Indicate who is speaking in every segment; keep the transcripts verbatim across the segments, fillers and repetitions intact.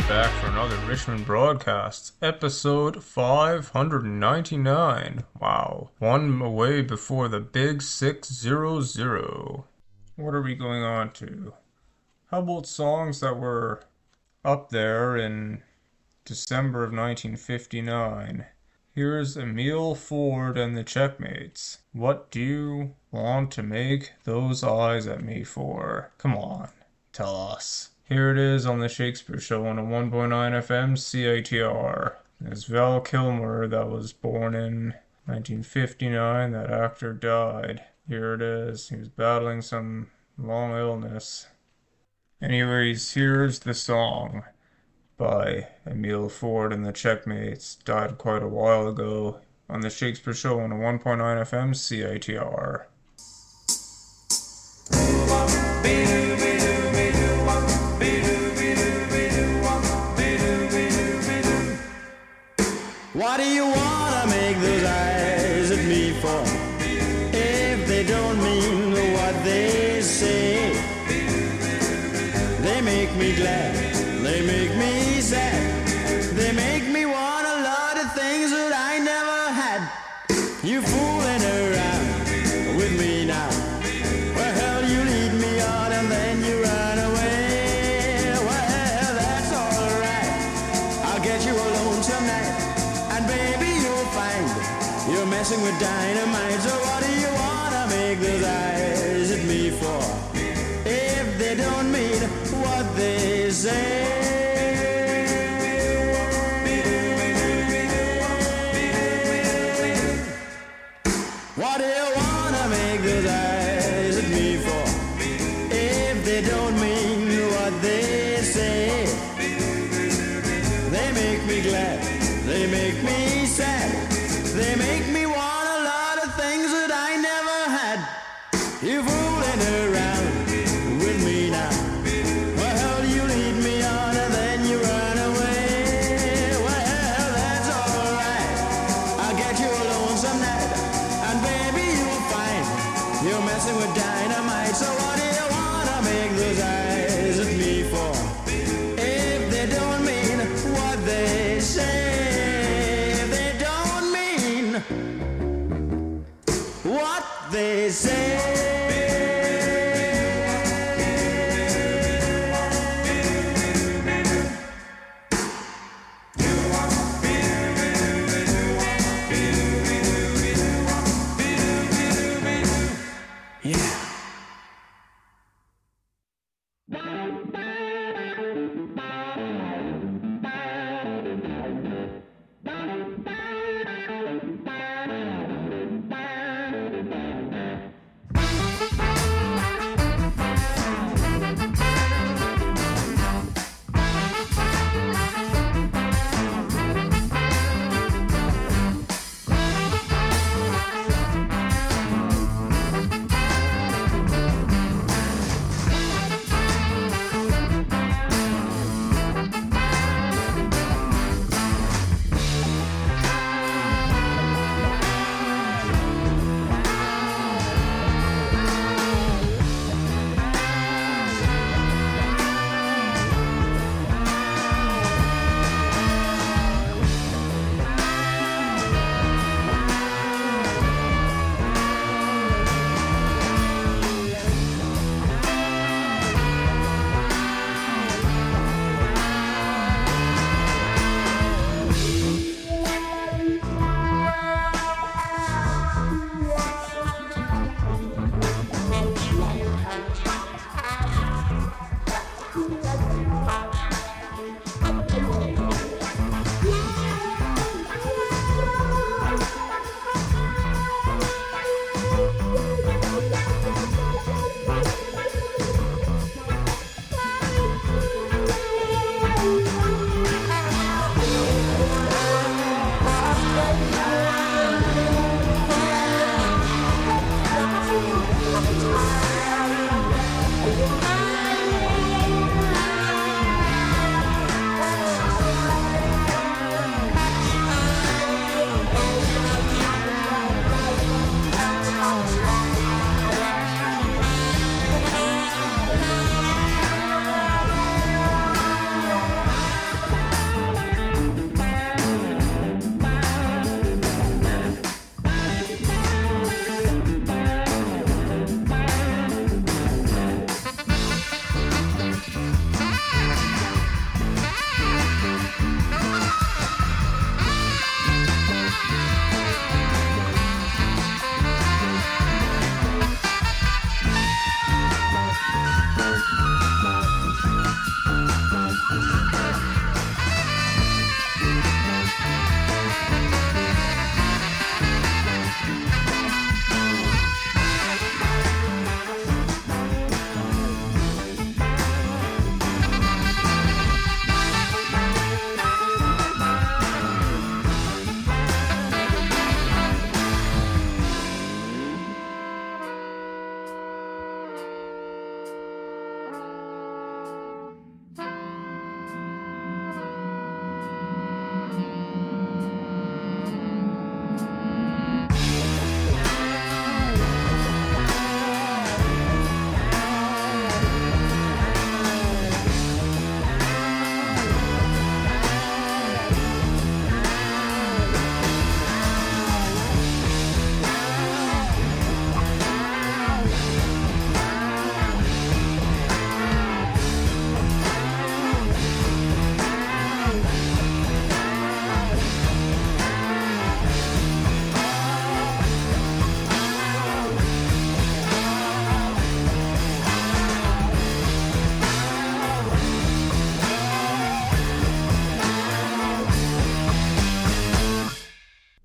Speaker 1: back for another Richmond Broadcast, episode five hundred ninety-nine. Wow, one away before the big six hundred. What are we going on to? How about songs that were up there in December of nineteen fifty-nine? Here's Emile Ford and the Checkmates. What do you want to make those eyes at me for? Come on, tell us. Here it is on the Shakespeare Show on a one point nine F M C I T R. There's Val Kilmer that was born in nineteen fifty-nine. That actor died. Here it is. He was battling some long illness. Anyways, here's the song by Emile Ford and the Checkmates. Died quite a while ago on the Shakespeare Show on a one point nine F M C I T R.
Speaker 2: What do you wanna make those eyes at me for? If they don't mean what they say, they make me glad, they make me sad, they make me want a lot of things that I never had. You fooling around with me now. Well, hell, you lead me on and then you run away. Well, that's alright, I'll get you alone tonight. And baby, you'll find you're messing with dynamite. So what do you wanna make those eyes at me for? If they don't mean what they say. What do you wanna make those eyes at me for? If they don't mean what they say. They make me glad, they make me sad, they make me want a lot of things that I never had. You fooling around with me now. Well, you lead me on and then you run away. Well, that's alright, I'll get you alone some night. And baby, you'll find you're messing with dynamite. So what do you wanna make those eyes at me for? If they don't mean what they say, if they don't mean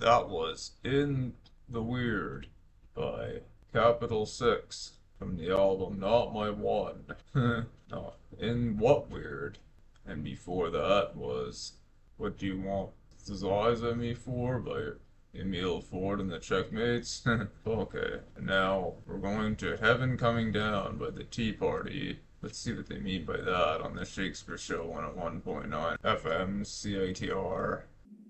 Speaker 1: That was In the Weird by Capital Six from the album Not My One. No, In What Weird. And before that was What Do You Want His Eyes on Me For by Emile Ford and the Checkmates. Okay, and now we're going to Heaven Coming Down by the Tea Party. Let's see what they mean by that on the Shakespeare Show one oh one point nine F M C I T R.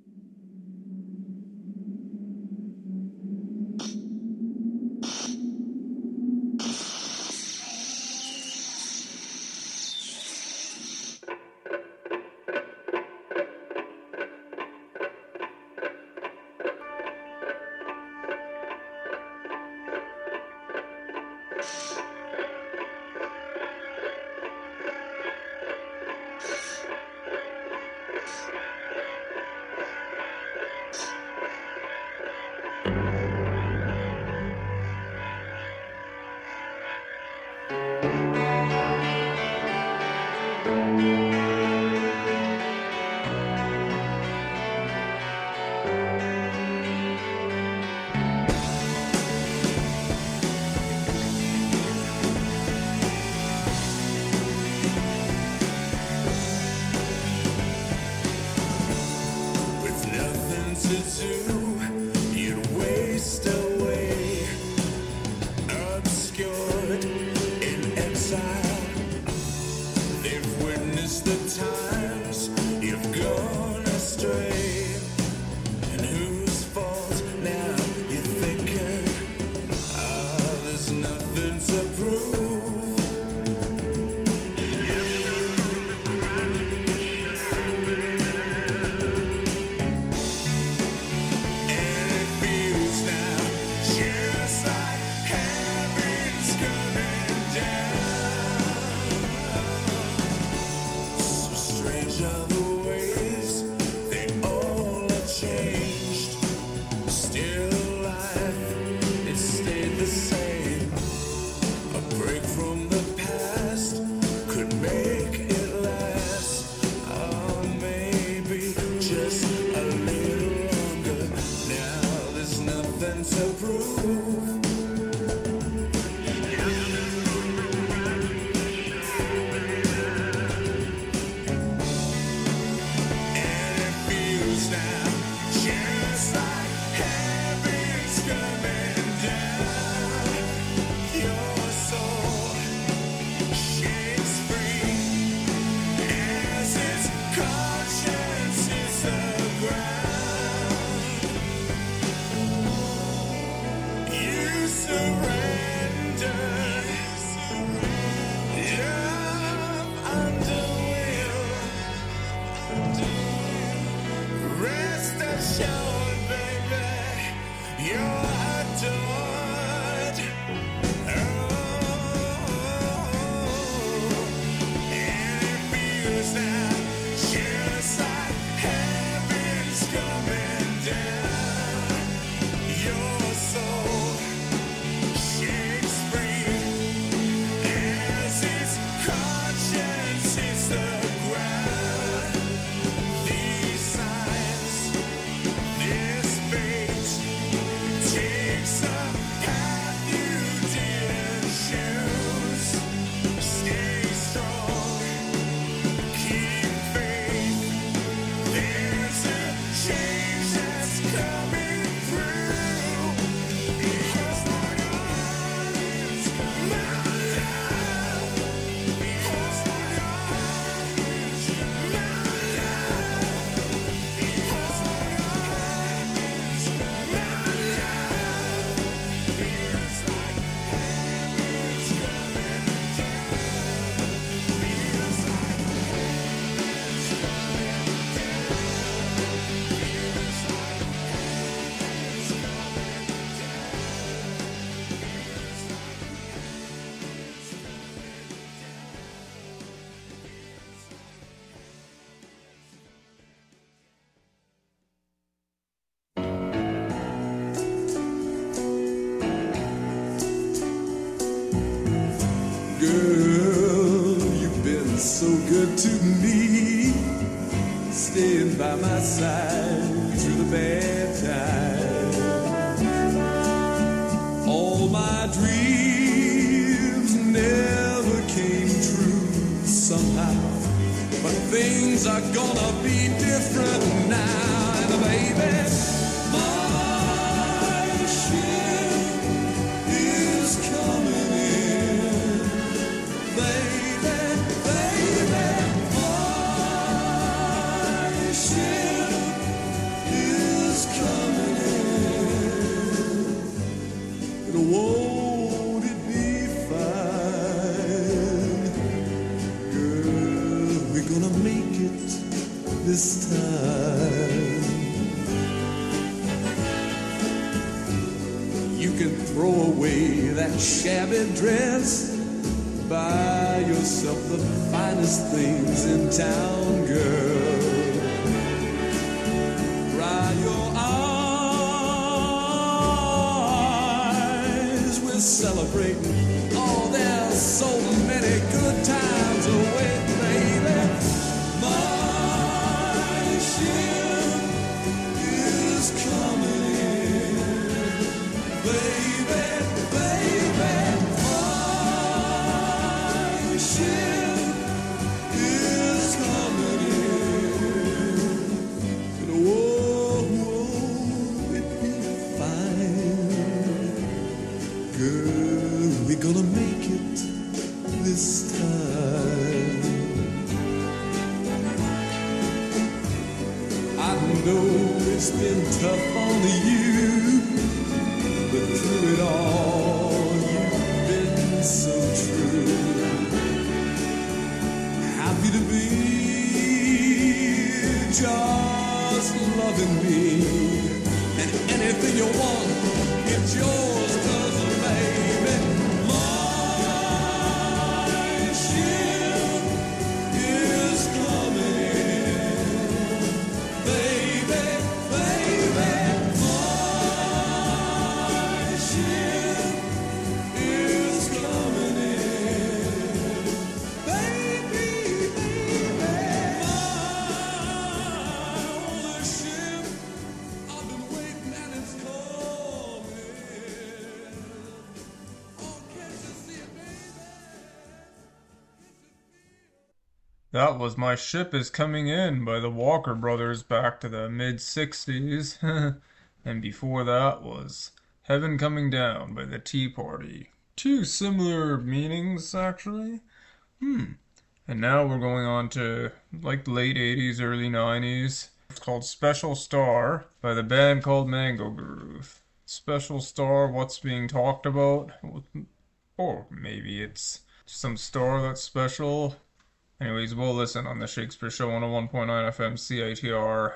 Speaker 2: so good to me, staying by my side through the bad times. skies. All my dreams never came true somehow, but things are gonna be different now. And baby, my ship is coming in. Baby, baby, my ship is coming in. And won't it be fine? Girl, we're gonna make it this time. You can throw away that shabby dress, buy yourself the finest things in town, girl. Dry your eyes, we're celebrating. Oh, there's so many good times awaiting, baby. My ship is coming in. Baby, baby, my ship is coming in. And whoa, whoa, it be fine. Girl, we're gonna make it this time. I know it's been tough on you, but through it all, you've been so true. Happy to be just loving me, and anything you want, it's yours, 'cause baby, my ship is coming in. Baby, baby, my ship is coming in. Baby, baby, my only ship. I've been waiting and it's coming. Oh, can't you see it, baby?
Speaker 1: That was My Ship Is Coming In by the Walker Brothers back to the mid sixties. And before that was Heaven Coming Down by the Tea Party. Two similar meanings, actually. Hmm. And now we're going on to like the late eighties, early nineties. It's called Special Star by the band called Mango Groove. Special Star, what's being talked about? Or maybe it's some star that's special. Anyways, we'll listen on the Shakespeare Show on one oh one point nine F M C I T R.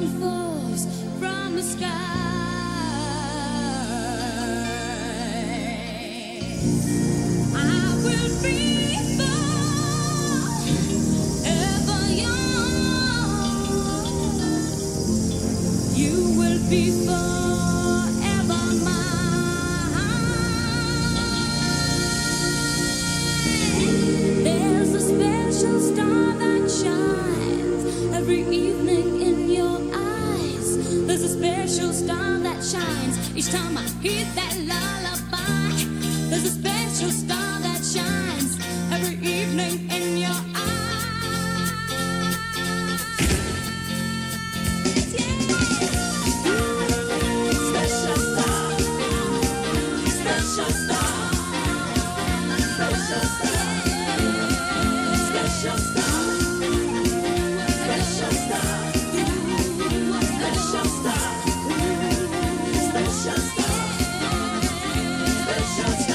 Speaker 3: sun falls from the sky. I will be forever young. You will be forever mine. There's a special star that shines every evening in your eyes. There's a special star that shines each time I hear that lullaby. There's a special star that shines every evening in your eyes. Yeah. Special star, special star, special star, special star, special star, special star, special star, special star.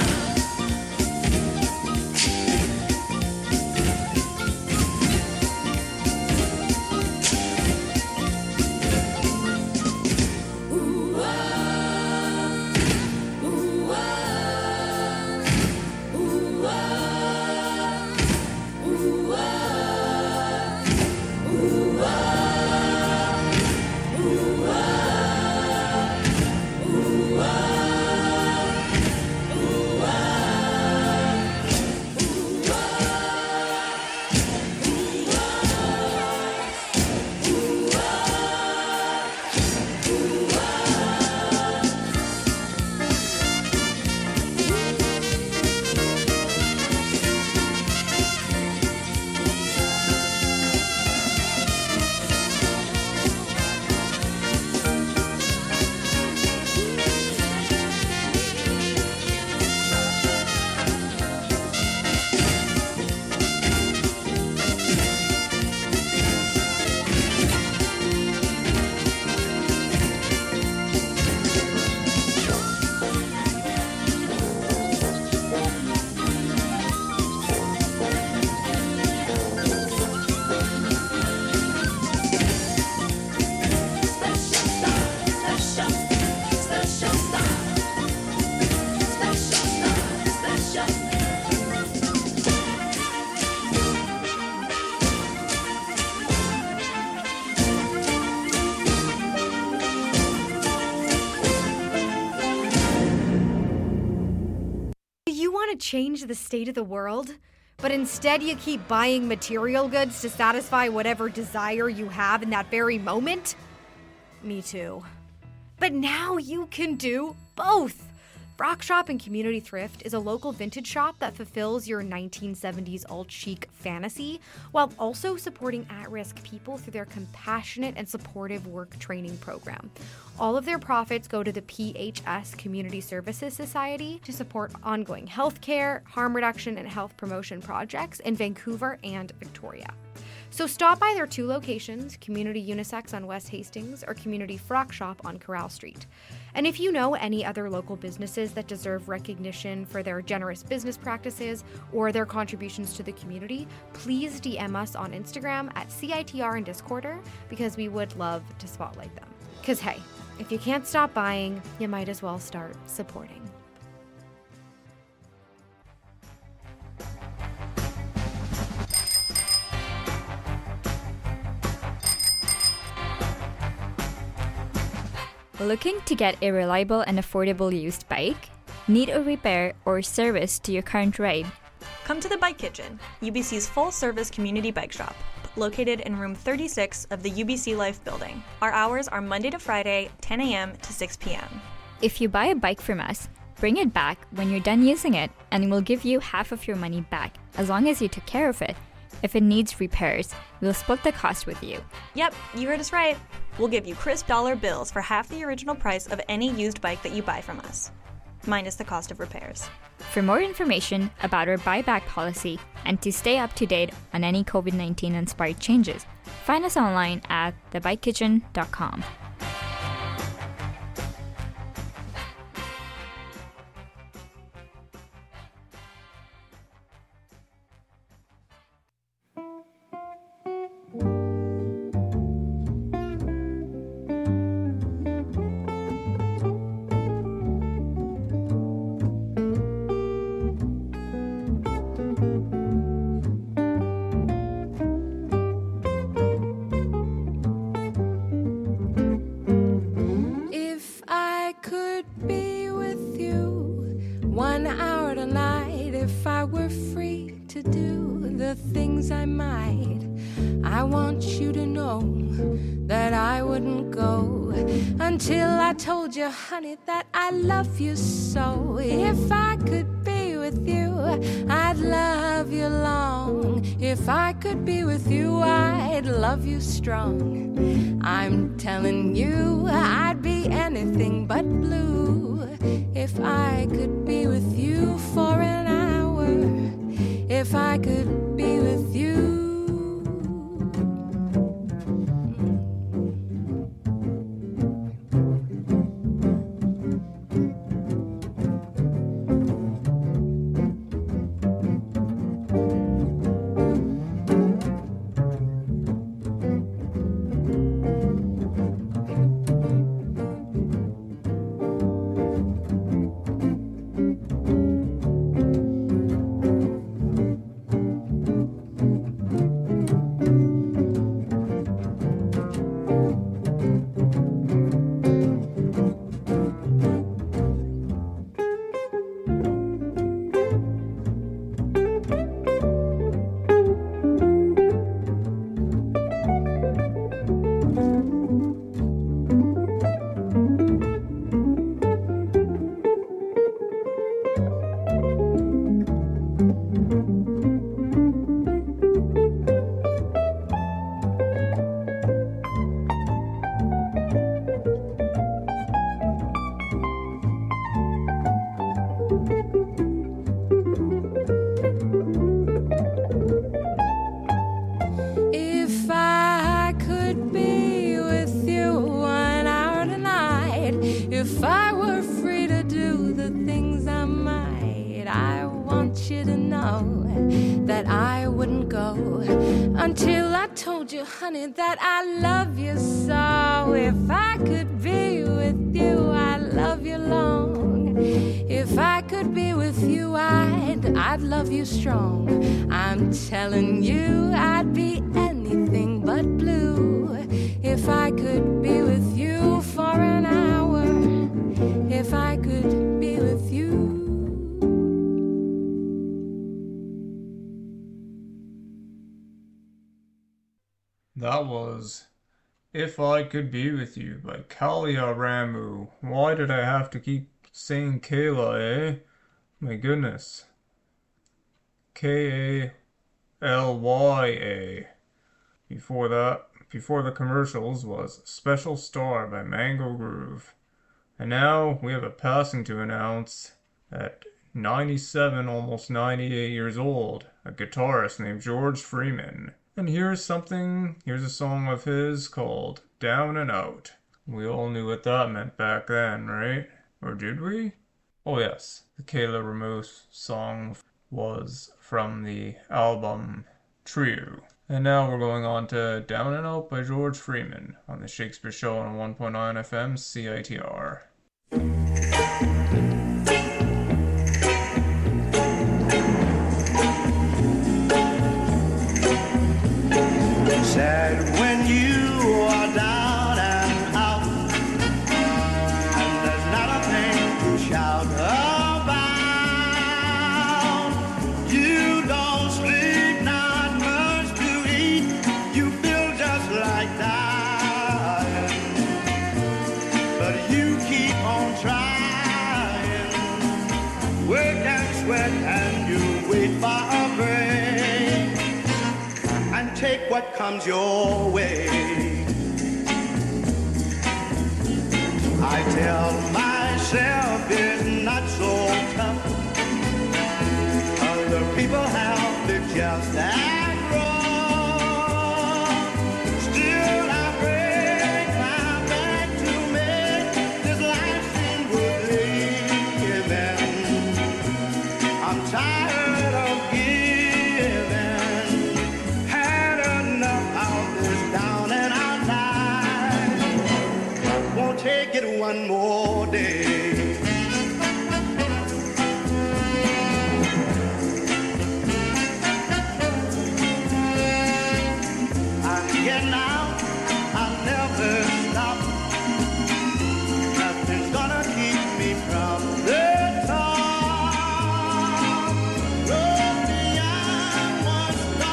Speaker 4: Change the state of the world, but instead you keep buying material goods to satisfy whatever desire you have in that very moment? Me too. But now you can do both. Frock Shop and Community Thrift is a local vintage shop that fulfills your nineteen seventies alt-chic fantasy while also supporting at-risk people through their compassionate and supportive work training program. All of their profits go to the P H S Community Services Society to support ongoing healthcare, harm reduction, and health promotion projects in Vancouver and Victoria. So stop by their two locations, Community Unisex on West Hastings or Community Frock Shop on Corral Street. And if you know any other local businesses that deserve recognition for their generous business practices or their contributions to the community, please D M us on Instagram at C I T R and Discorder because we would love to spotlight them. Because hey, if you can't stop buying, you might as well start supporting.
Speaker 5: Looking to get a reliable and affordable used bike? Need a repair or service to your current ride?
Speaker 6: Come to the Bike Kitchen, U B C's full-service community bike shop, located in room thirty-six of the U B C Life building. Our hours are Monday to Friday, ten a.m. to six p.m.
Speaker 5: If you buy a bike from us, bring it back when you're done using it and we'll give you half of your money back, as long as you took care of it. If it needs repairs, we'll split the cost with you.
Speaker 6: Yep, you heard us right. We'll give you crisp dollar bills for half the original price of any used bike that you buy from us, minus the cost of repairs.
Speaker 5: For more information about our buyback policy and to stay up to date on any COVID nineteen inspired changes, find us online at the bike kitchen dot com.
Speaker 7: the things I might. I want you to know that I wouldn't go until I told you, honey, that I love you so. If I could be with you, I'd love you long. If I could be with you, I'd love you strong. I'm telling you, I'd be anything but blue if I could be with you for an hour. If I could be with you. If I were free to do the things I might, I want you to know that I wouldn't go until I told you, honey, that I love you so. If I could be with you, I'd love you long. If I could be with you, I'd, I'd love you strong. I'm telling you, I'd be anything but blue if I could be with you for an hour. If I could be with you.
Speaker 1: That was If I Could Be With You by Kalia Ramu. Why did I have to keep saying Kayla, eh? My goodness. K A L Y A. Before that, before the commercials, was Special Star by Mango Groove. And now we have a passing to announce. At ninety-seven, almost ninety-eight years old, a guitarist named George Freeman. And here's something, here's a song of his called Down and Out. We all knew what that meant back then, right? Or did we? Oh yes, the Kayla Ramos song was from the album Trio. And now we're going on to Down and Out by George Freeman on the Shakespeare Show on one point nine F M C I T R.
Speaker 2: Said when you are down and out, and there's not a thing to shout about. You don't sleep, not much to eat. You feel just like dying, but you keep on trying. Work and sweat and you wait for a break. Take what comes your way. I tell myself it's not so tough. Other people have lived just that wrong. Still I break my back to make this life seem worth living. I'm tired of giving. Take it one more day. I'm getting out, I'll never stop. Nothing's gonna keep me from the top. Road beyond what's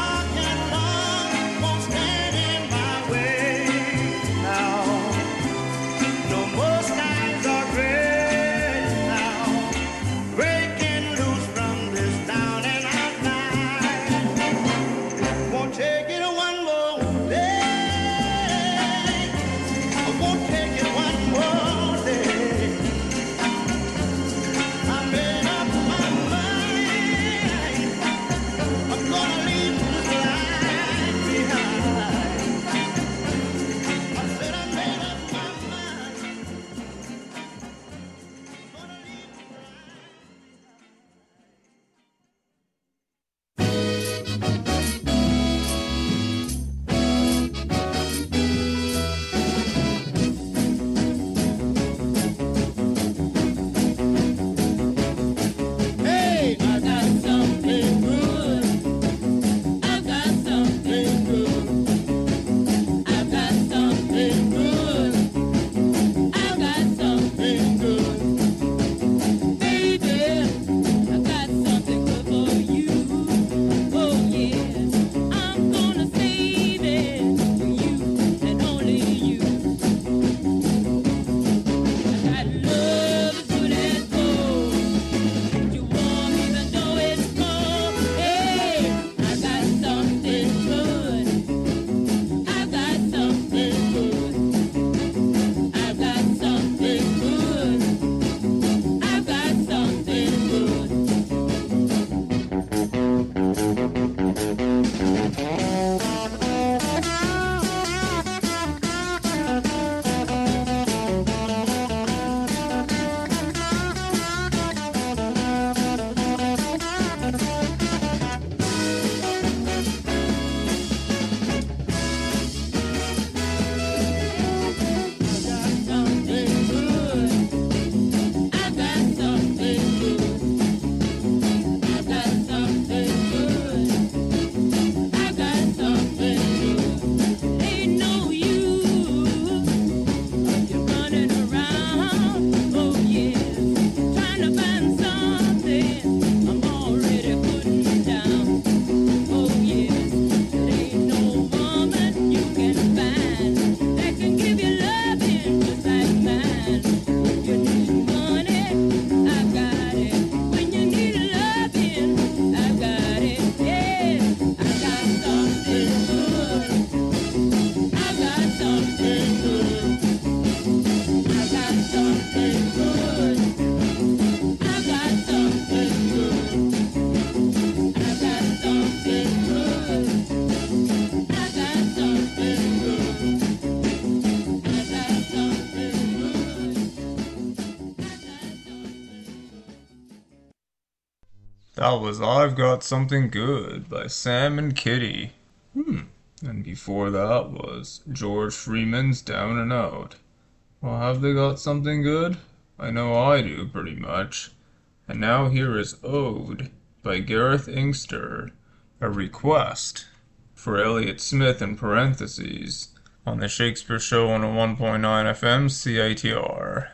Speaker 1: That was I've Got Something Good by Sam and Kitty. Hmm. And before that was George Freeman's Down and Out. Well, have they got something good? I know I do, pretty much. And now here is Ode by Gareth Inkster, a request for Elliott Smith in parentheses on the Shakespeare Show on a one point nine F M C I T R.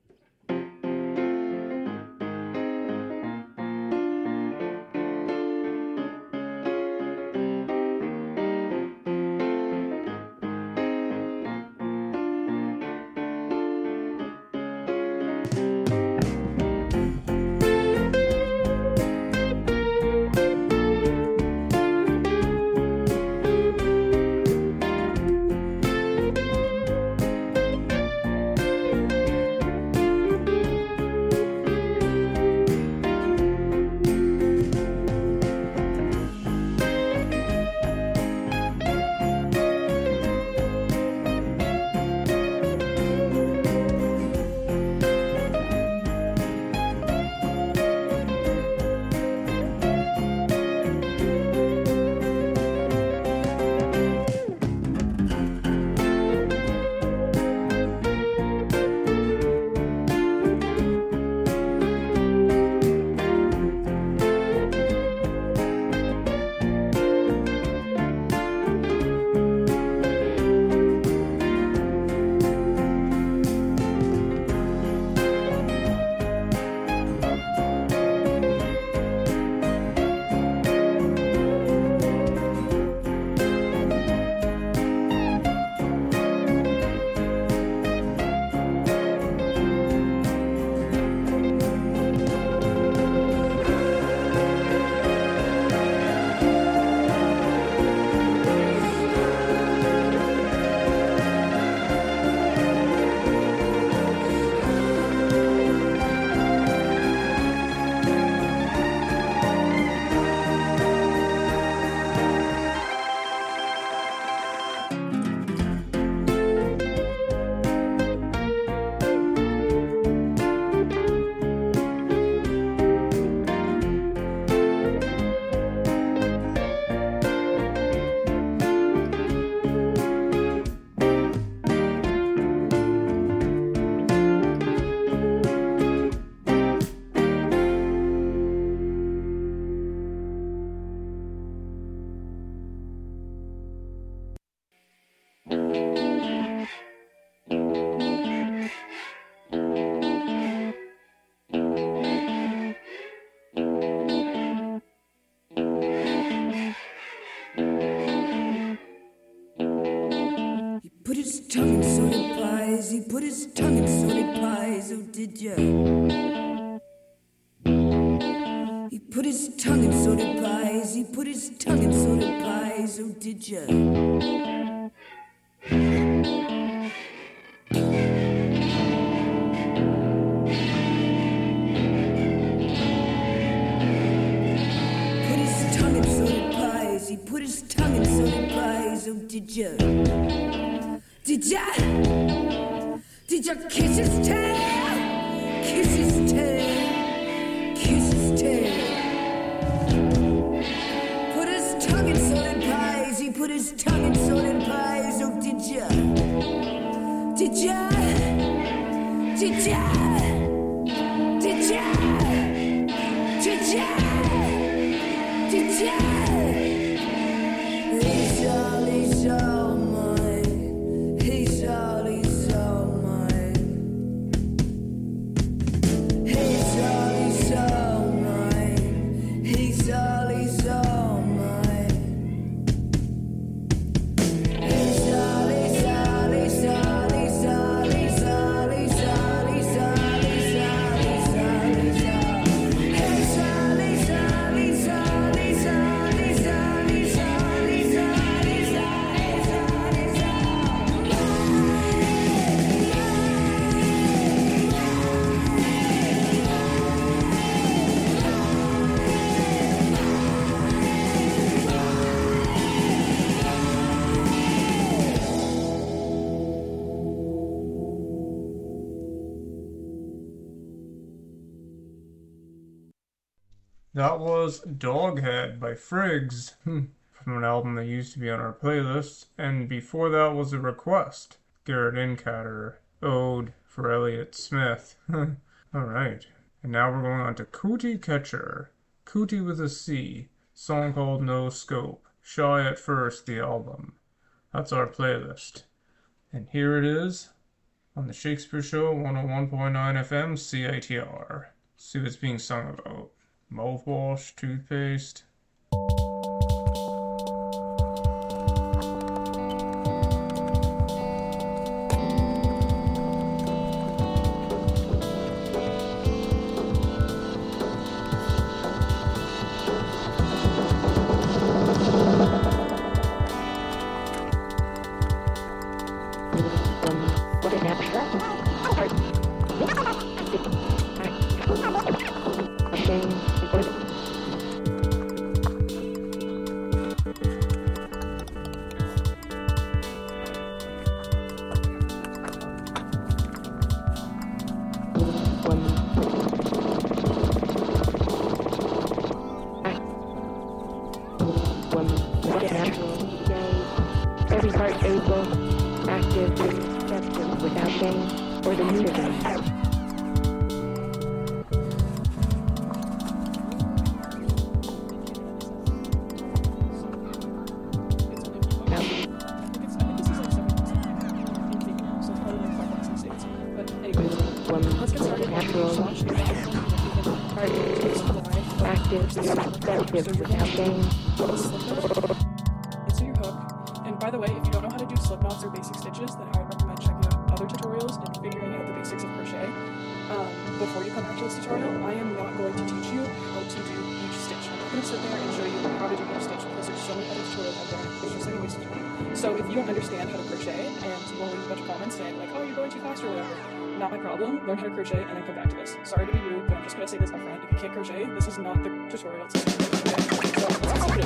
Speaker 8: Tongue in sorted pies, he put his tongue in sorted pies, oh did ya? He put his tongue in sorted pies, he put his tongue in sorted pies, oh did ya? Put his tongue in sorted pies, he put his tongue in sorted pies, oh did ya? Did ya? Did ya kiss his tail? Kiss his tail. Kiss his tail. Put his tongue in sorted pies. He put his tongue in sorted pies. Oh, did ya? Did ya? Did ya? Did ya? Did ya? Did ya? He's all, he's all mine. He's all, he's all mine. He's all, he's all mine. He's all, he's all mine. He's all, he's all, he's all, he's all, he's all, he's all, he's all, he's all, he's all, he's all. He's all, he's
Speaker 1: That was Doghead by Friggs, from an album that used to be on our playlist, and before that was A Request, Garrett Incatter, Ode for Elliott Smith. Alright, and now we're going on to Cootie Catcher, Cootie with a C, song called No Scope, Shy at First, the album. That's our playlist. And here it is on the Shakespeare Show, one oh one point nine F M, C I T R. See what it's being sung about. Mouthwash, toothpaste.
Speaker 9: Every part able, active, receptive, without shame, or the need of shame. Active, without shame.
Speaker 10: Into your hook. And by the way, if you don't know how to do slip knots or basic stitches, then I would recommend checking out other tutorials and figuring out the basics of crochet. Um, before you come back to this tutorial, I am not going to teach you how to do each stitch. I'm not going to sit there and show you how to do each stitch because there's so many other tutorials out there. It's just like a waste of time. So if you don't understand how to crochet and you will leave a bunch of comments saying like, oh, you're going too fast or whatever, not my problem. Learn how to crochet and then come back to this. Sorry to be rude, but I'm just going to say this up front. If you can't crochet, this is not the tutorial to okay? So let's keep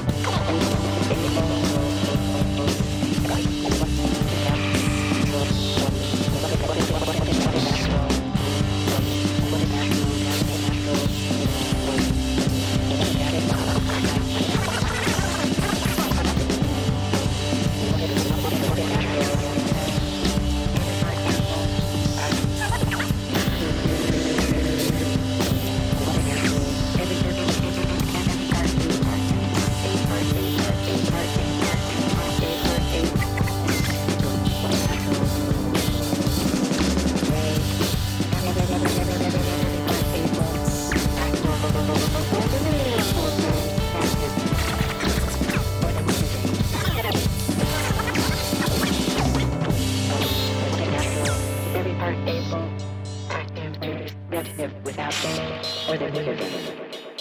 Speaker 10: without shame, or the need of shame.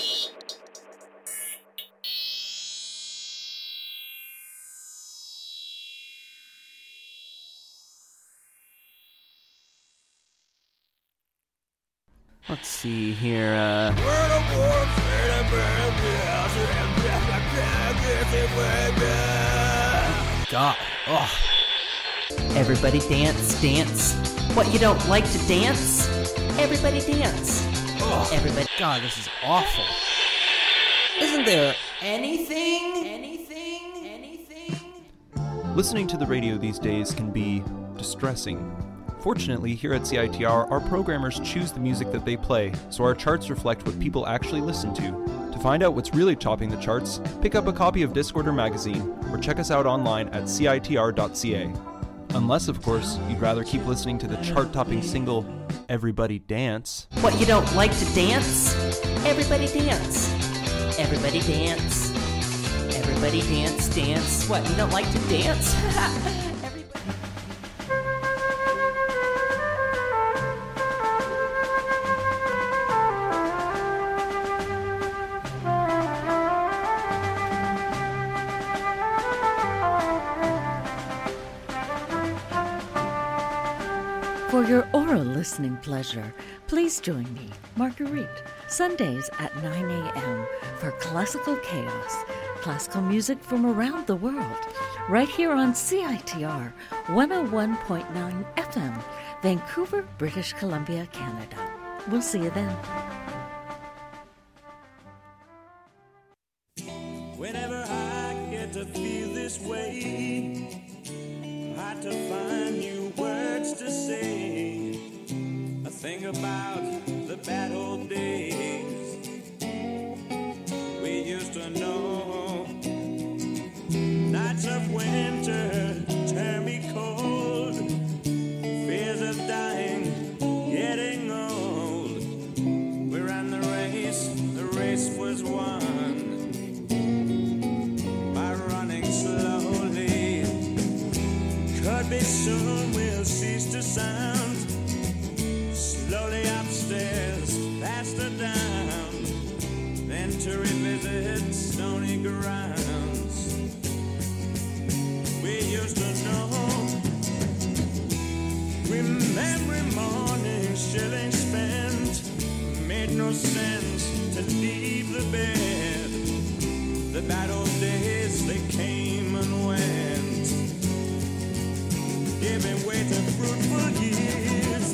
Speaker 11: Let's see here, uh... God, oh. Everybody dance, dance. What, you don't like to dance? Everybody dance. Oh. Everybody... God, this is awful. Isn't there anything? Anything? Anything?
Speaker 12: Listening to the radio these days can be distressing. Fortunately, here at C I T R, our programmers choose the music that they play, so our charts reflect what people actually listen to. To find out what's really topping the charts, pick up a copy of Discorder magazine, or check us out online at C I T R dot C A. Unless, of course, you'd rather keep listening to the chart-topping single, Everybody Dance.
Speaker 11: What, you don't like to dance? Everybody dance. Everybody dance. Everybody dance, dance. What, you don't like to dance?
Speaker 13: For your oral listening pleasure, please join me, Marguerite, Sundays at nine a.m. for Classical Chaos, classical music from around the world, right here on C I T R one oh one point nine F M, Vancouver, British Columbia, Canada. We'll see you then.
Speaker 2: this way. Hard to find new words to say. I think about the bad old days we used to know. Nights of winter turn me cold. Fears of dying, getting old. We ran the race, the race was won by running slowly. Could be soon we'll cease to sound. Slowly upstairs, faster down, then to revisit stony grounds we used to know. Remember morning shilling spent, made no sense to leave the bed. The bad old days, they came and went, giving way to fruitful years.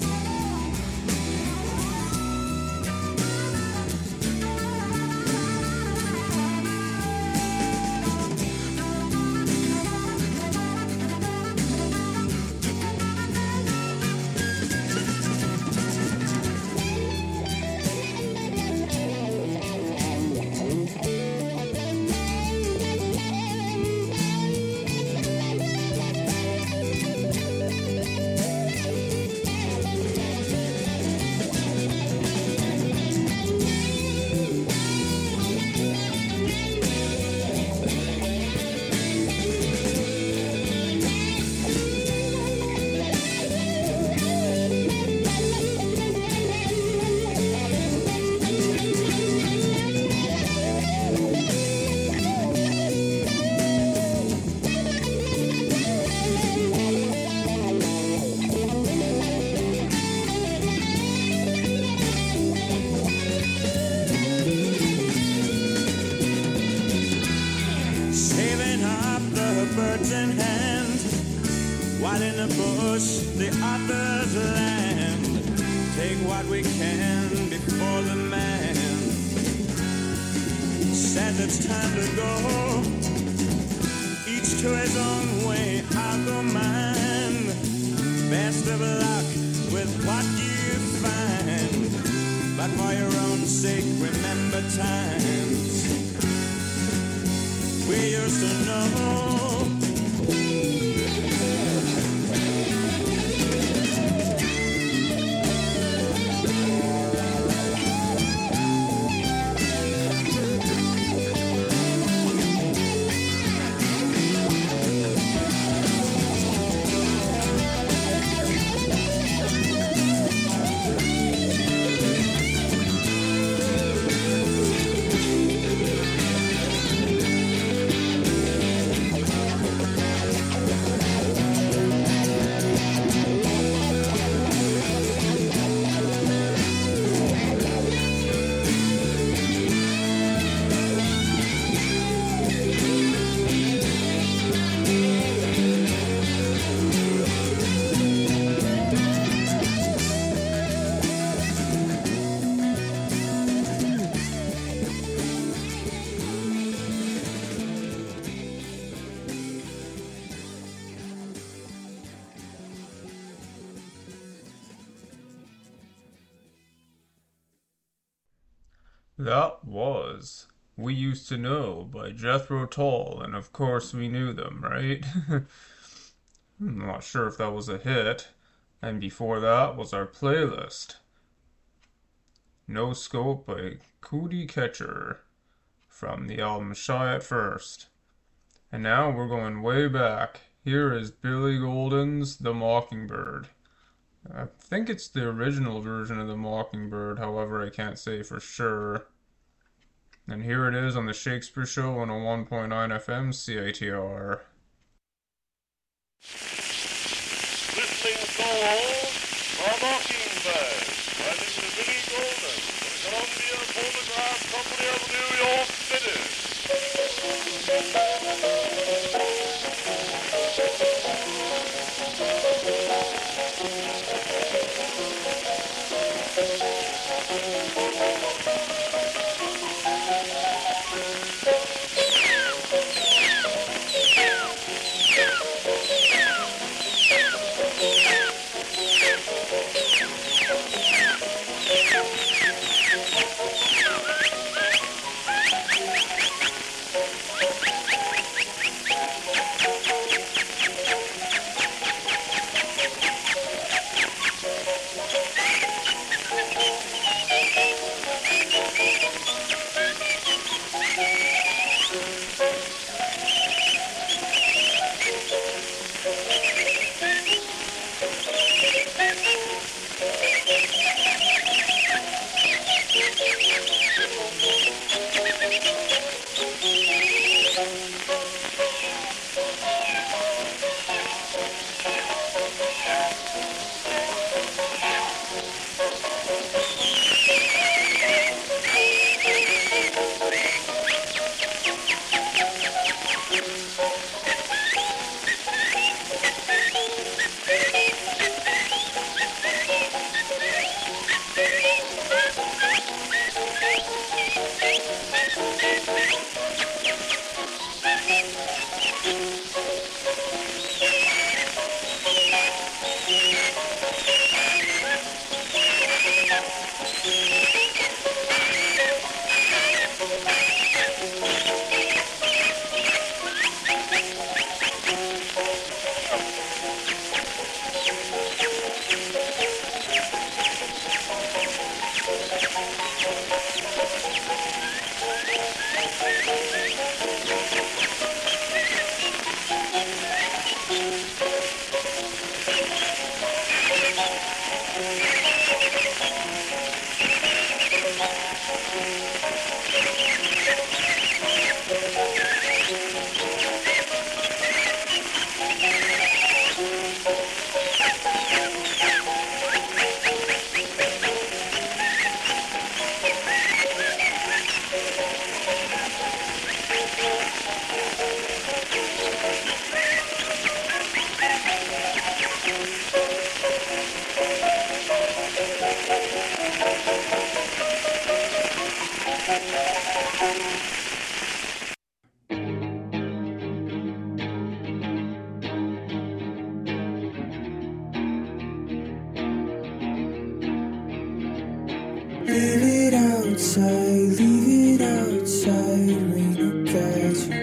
Speaker 2: Saving up the birds in hand, while in the bush the others land. Take what we can before the man says it's time to go. Each to his own way, I'll go mine. Best of luck with what you find, but for your own sake, remember times we used to know.
Speaker 1: That was We Used to Know by Jethro Tull, and of course we knew them, right? I'm not sure if that was a hit. And before that was our playlist. No Scope by Cootie Catcher from the album Shy at First. And now we're going way back. Here is Billy Golden's The Mockingbird. I think it's the original version of The Mockingbird, however I can't say for sure. And here it is on the Shakespeare Show on a one point nine F M C I T R.
Speaker 14: Whistling Soul, The Mockingbird, by Mister Billy Golden, from Columbia Phonograph Company of New York City.
Speaker 2: Leave it outside, leave it outside, rain will catch you.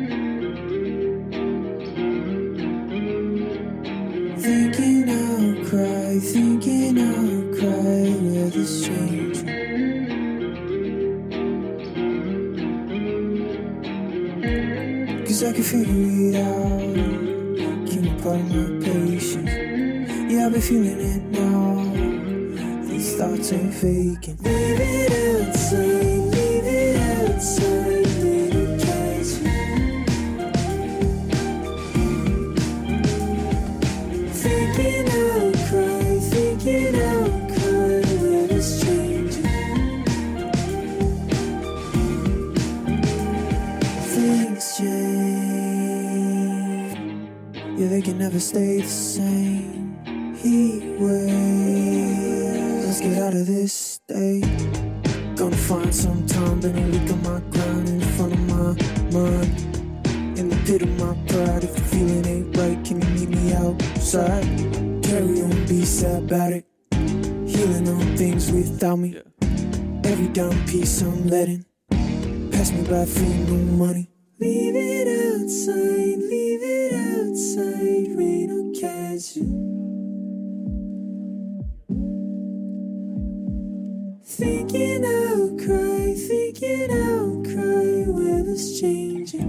Speaker 2: Thinking I'll cry, thinking I'll cry, weather's changing. Cause I can figure it out, keep part of my patience. Yeah, I've been feeling it now, these thoughts ain't faking. Leave it outside, leave it outside, let it catch you. Thinking I'll cry, thinking I'll cry, weather's changing. Things change, yeah, they can never stay the same. Heat waves, let's get out of this state. Gonna find some time, been a week on my grind, in front of my mind, in the pit of my pride. If the feeling ain't right, can you meet me outside? Carry on, be sad about it, healing on things without me. Every down piece I'm letting pass me by, feeling no money. Leave it outside, leave it outside, rain will catch you. Thinking I'll cry, thinking I'll cry, weather's changing.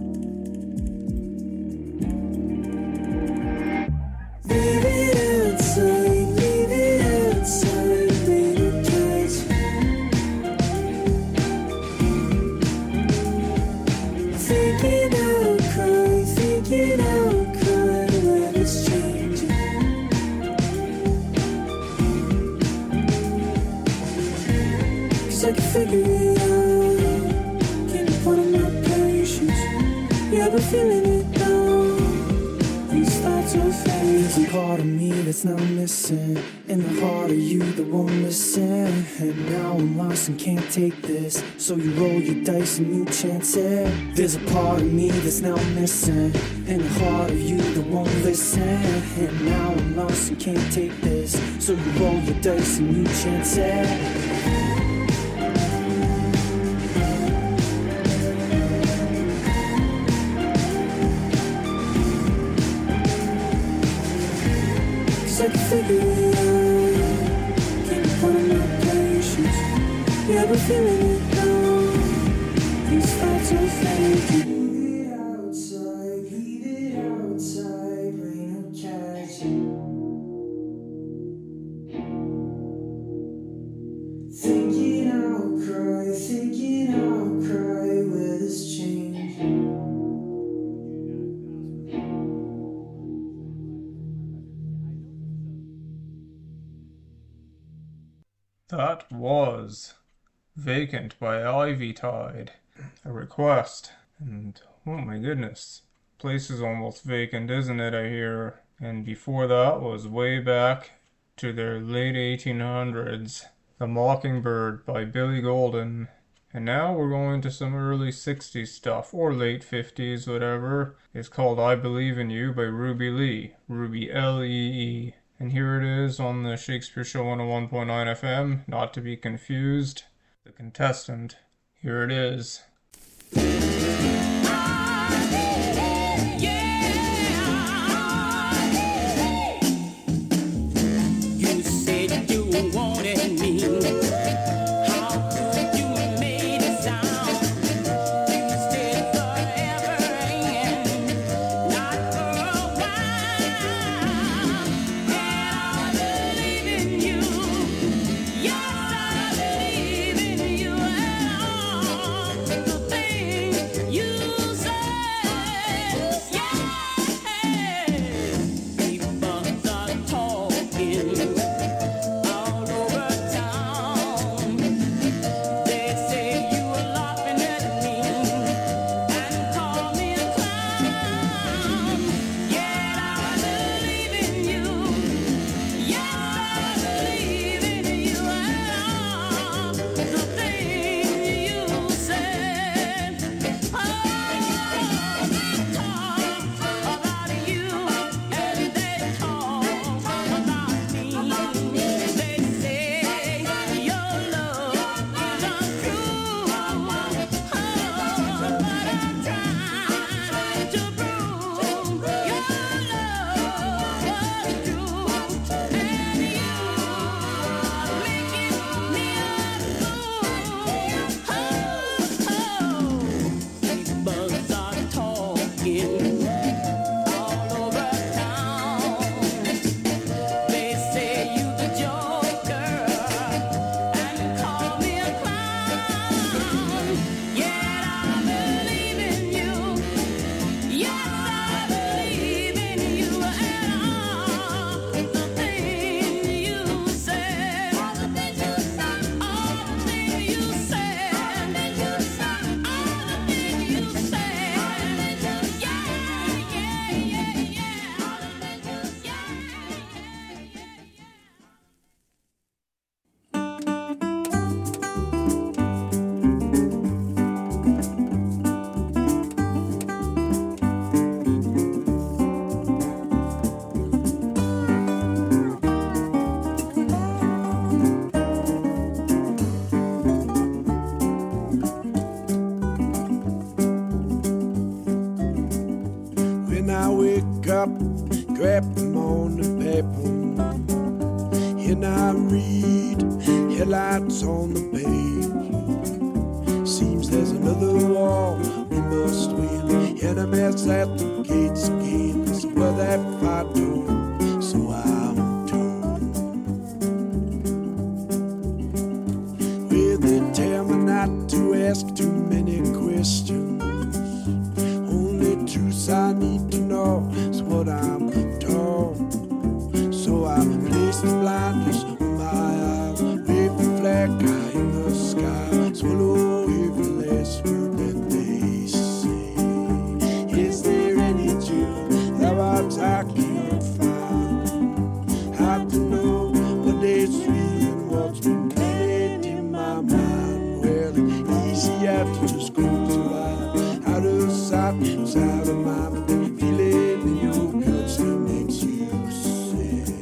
Speaker 2: Leave it outside, leave it outside, rain will catch you. Thinking I'll cry, thinking I'll cry, weather's changing. I can figure it out, can't be part of my patience. Yeah, I've been feeling it now, these thoughts are fake. There's a part of me that's now missing, in the heart of you that won't listen. And now I'm lost and can't take this, so you roll your dice and you chance it. There's a part of me that's now missing, in the heart of you that won't listen. And now I'm lost and can't take this, so you roll your dice and you chance it. I can figure it out, can't be part of my patience. Yeah, I've been feeling it now, these thoughts are fake. Leave it outside, leave it outside, rain will catch you. Thinking I'll cry, thinking I'll cry, weather's changing.
Speaker 1: That was Vacant by Ivy Tide, a request, and oh my goodness, place is almost vacant, isn't it, I hear. And before that was way back to their late eighteen hundreds, The Mockingbird by Billy Golden. And now we're going to some early sixties stuff, or late fifties, whatever. It's called I Believe in You by Ruby Lee, Ruby L E E. And here it is on the Shakespeare Show one oh one point nine F M, not to be confused. The Contestant. Here it is.
Speaker 2: You said you wanted me. How could you make it sound? You said forever and not for a while. And I believe in you. Yes, I believe in you. And all When I wake up, grab the morning paper, and I read headlights on the page. Seems there's another war we must win. Enemies at the gates again. So well, that fight door, so I'm told. Well, they tell me not to ask too many questions. Only truths I need to know is what I'm told. So I place the blinders on my eyes, wave the flag high in the sky, swallow every last word that they say. Is there any truth that what I can't find? Hard to know what they see and what's been planted in my mind. Well, it's easier to just close your eyes, out of sight, it's out of mind, but the feeling in your gut still makes you sick.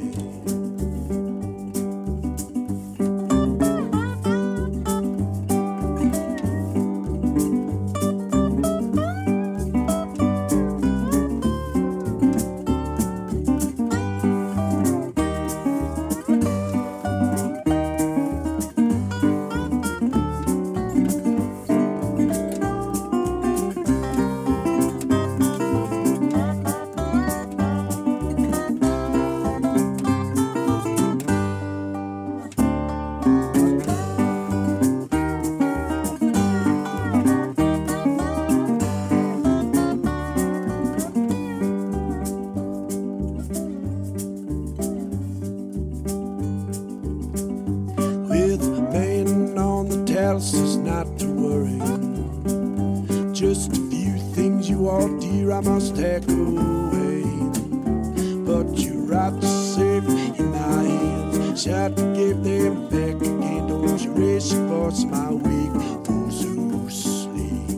Speaker 2: With a man on the tells us not to worry. Just a few things you all dear I must take away. But you're right safe in my hands. Shout to give them back again. Don't you raise your voice my weak those who sleep.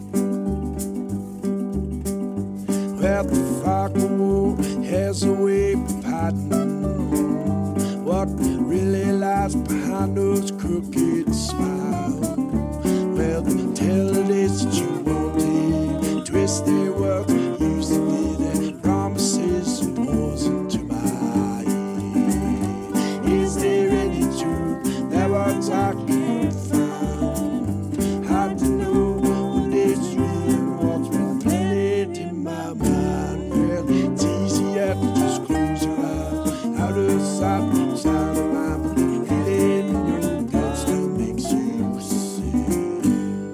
Speaker 2: Well, the fog of war has a way of hiding what really lies behind those crooked smiles. Well, tell it is that you wanted, twist their words, use the bitter promises and poison to my ear. Is there any truth that what I can't find? Hard to know what is real and what's been planted in my mind. Well, it's easier to just close your eyes, out of sight. Out of my belief, feeling in your gut still makes you sick.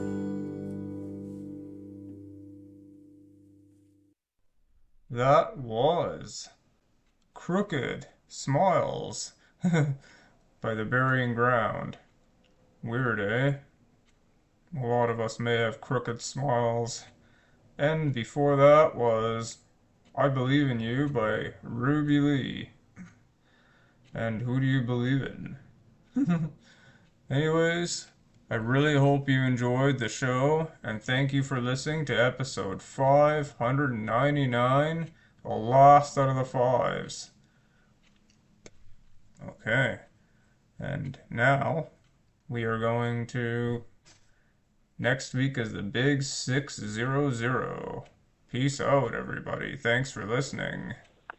Speaker 1: That was Crooked Smiles by The Burying Ground. Weird, eh? A lot of us may have crooked smiles. And before that was I Believe in You by Ruby Lee. And who do you believe in? Anyways, I really hope you enjoyed the show, and thank you for listening to episode five hundred ninety-nine, the last out of the fives. Okay, and now we are going to... Next week is the big six hundred. Peace out, everybody. Thanks for listening.